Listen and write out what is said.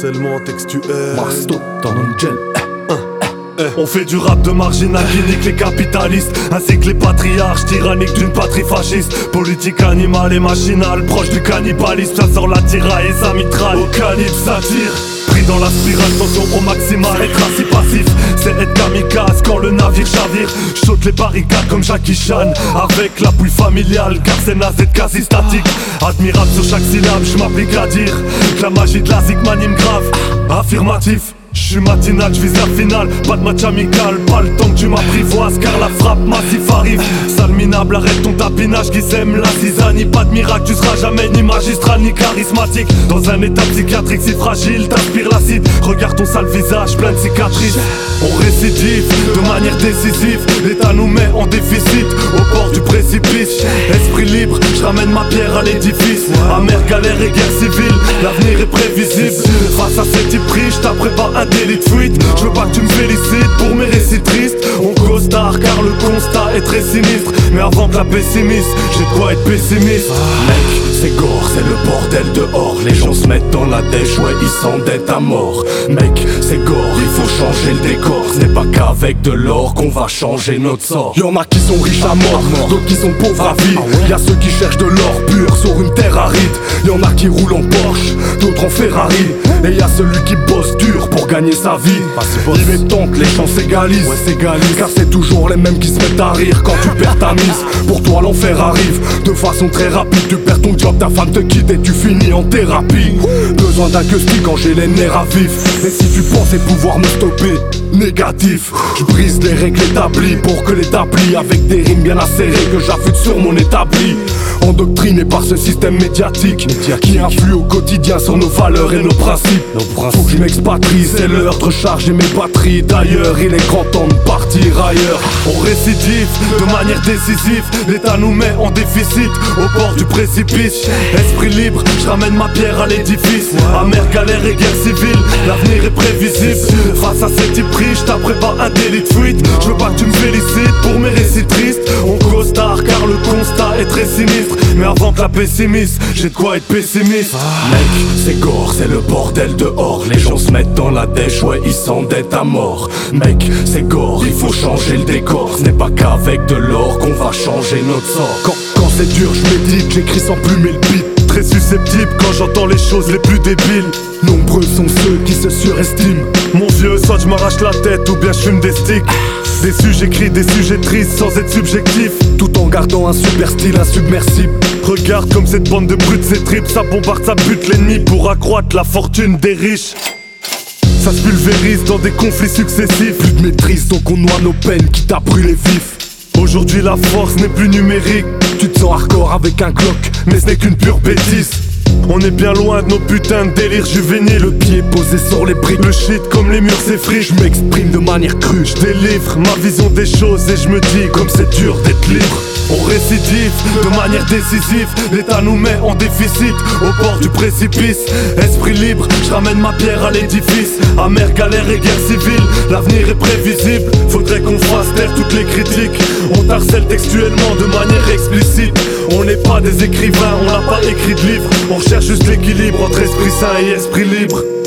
harcèlement textuel. Masto dans Angel. On fait du rap de marginal qui nique les capitalistes, ainsi que les patriarches tyranniques d'une patrie fasciste. Politique animale et machinale, proche du cannibalisme. Ça sort la tiraille et sa mitraille, au calibre ça tire. Pris dans la spirale, tension au maximal, être assis passif, c'est être kamikaze quand le navire chavire. J'saute les barricades comme Jackie Chan, avec l'appui familial, car c'est naze d'être quasi statique. Admirable sur chaque syllabe, j'm'applique à dire que la magie de la zik m'anime grave. Affirmatif. J'suis matinal, j'vise la finale, pas de match amical, pas le temps que tu m'apprivoises, car la frappe massif arrive. Sale minable, arrête ton tapinage qui sème la zizanie. Pas de miracle, tu seras jamais ni magistral ni charismatique. Dans un état psychiatrique si fragile, t'aspires l'acide. Regarde ton sale visage, plein de cicatrices. On récidive de manière décisive, l'état nous met en déficit, au bord du précipice. Esprit libre, j'ramène ma pierre à l'édifice. Amère galère et guerre civile, l'avenir est prévisible. Face à cette hybride, j't'apprends pas un délit de fuite. Je veux pas que tu me félicites pour mes récits tristes. On cause tard car le constat est très sinistre. Mais avant que la pessimiste, j'ai de quoi être pessimiste. Mec, c'est gore, c'est le bordel dehors. Les gens se mettent dans la dèche, ouais ils s'endettent à mort. Mec, c'est gore, il faut changer le décor. Ce n'est pas qu'avec de l'or qu'on va changer notre sort. Y'en a qui sont riches à mort, d'autres qui sont pauvres à vie. Y'a ceux qui cherchent de l'or pur sur une terre aride. Y'en a qui roulent en Porsche, d'autres en Ferrari. Et y'a celui qui bosse dur pour gagner sa vie. Il est temps que les gens s'égalisent, car c'est toujours les mêmes qui se mettent à rire quand tu perds ta mise. Pour toi l'enfer arrive de façon très rapide. Tu perds ton job, ta femme te quitte et tu finis en thérapie. Besoin d'un queue-stick quand j'ai les nerfs à vif. Et si tu pensais pouvoir me stopper, négatif. Je brise les règles établies pour que l'établi, avec des rimes bien acérées que j'affûte sur mon établi. Endoctriné par ce système médiatique qui influe au quotidien sur nos valeurs et nos principes. Faut que je m'expatrie, c'est l'heure de recharger mes batteries. D'ailleurs, il est grand temps de partir ailleurs. On récidive de manière décisive, l'état nous met en déficit, au bord du précipice. Esprit libre, j'ramène ma pierre à l'édifice. Amère galère et guerre civile, l'avenir est prévisible. Face à cette hybride, j't'apprends pas un délit de fuite. Je veux pas que tu me félicites pour mes récits tristes. On cause tard car le constat est très sinistre. Mais avant que la pessimiste, j'ai de quoi être pessimiste. Mec, c'est gore, c'est le bordel dehors. Les gens se mettent dans la dèche, ouais ils s'endettent à mort. Mec, c'est gore, il faut changer le décor. Ce n'est pas qu'avec de l'or qu'on va changer notre sort. Quand c'est dur, je médite, j'écris sans plumer le beat. Très susceptible quand j'entends les choses les plus débiles. Nombreux sont ceux qui se surestiment. Mon vieux, soit je m'arrache la tête ou bien je fume des sticks. Déçu, j'écris des sujets tristes sans être subjectif, tout en gardant un super style insubmersible. Regarde comme cette bande de brutes s'étripe, ça bombarde, ça bute l'ennemi pour accroître la fortune des riches. Ça se pulvérise dans des conflits successifs. Plus de maîtrise donc on noie nos peines quitte à brûler vif. Aujourd'hui la force n'est plus numérique. Tu te sens hardcore avec un Glock, mais ce n'est qu'une pure bêtise. On est bien loin de nos putains de délires juvéniles. Le pied posé sur les briques, le shit comme les murs s'effritent. Je m'exprime de manière crue, je délivre ma vision des choses et je me dis comme c'est dur d'être libre. On récidive de manière décisive, l'état nous met en déficit, au bord du précipice. Esprit libre, j'ramène ma pierre à l'édifice. Amère galère et guerre civile, l'avenir est prévisible. Faudrait qu'on fasse taire toutes les critiques. On harcèle textuellement de manière explicite. On n'est pas des écrivains, on n'a pas écrit de livre. On recherche juste l'équilibre entre esprit sain et esprit libre.